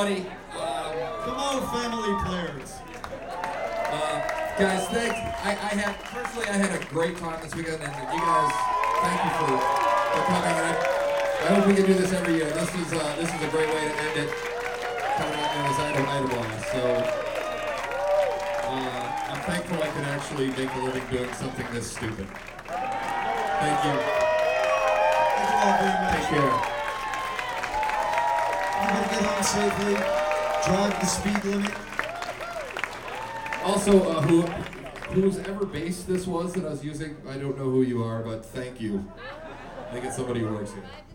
everybody. Come on, family players. Guys, thanks. I had a great time this weekend, and you guys, thank you for coming. And I hope we can do this every year. This is a great way to end it. Coming out as Idle Blast. So I'm thankful I could actually make a living doing something this stupid. Thank you. Thank you all very much. Take care. I'm going to get home safely, drive the speed limit. Also, whose ever bass this was that I was using, I don't know who you are, but thank you. I think it's somebody who works here.